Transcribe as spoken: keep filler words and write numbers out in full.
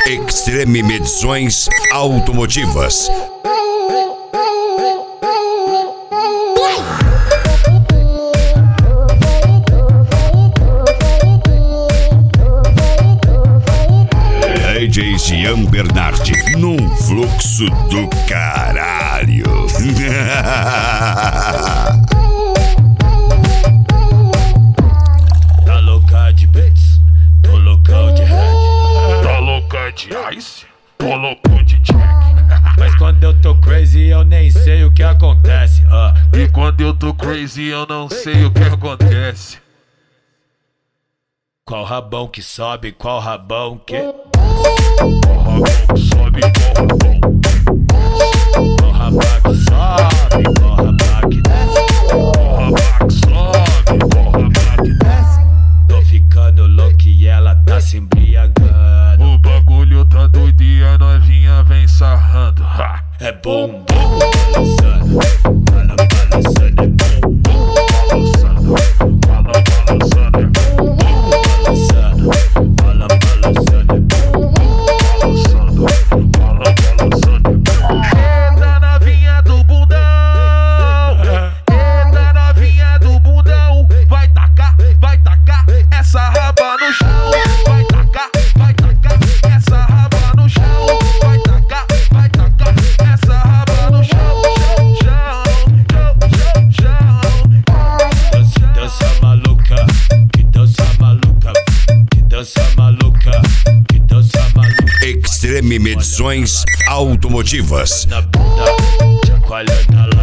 Extreme Medições Automotivas. D J Jean Bernardi, num fluxo do caralho. Tá louca de beats, tô loucão de head. Tá louca de ice, tô louco de jack. Mas quando eu tô crazy eu nem sei o que acontece. uh. E quando eu tô crazy eu não sei o que acontece. Qual rabão que sobe, qual rabão que... Qual rabão que sobe, qual rabão? Qual rabão que sobe, qual rabão que desce? Qual rabão que sobe, qual rabão que desce? Tô ficando louco e ela tá se embriagando. O bagulho tá doido e a novinha vem sarrando. Ha! É bom, bom, balançando, bala, balançando, é bom, bom, balançando, bala, balançando, é bom, balançando, bala, balançando, é bom, balançando, bala, balançando, é bom. Eita novinha do bundão, eita novinha do bundão, vai tacar, vai tacar essa raba no chão, vai tacar, vai tacar essa raba no chão, vai tacar, vai tacar essa raba no chão, chão, chão, chão, chão. Dança maluca, que dança maluca, que dança maluca, que dança maluca. Extreme Medições Automotivas. Na bunda, chacoalhando a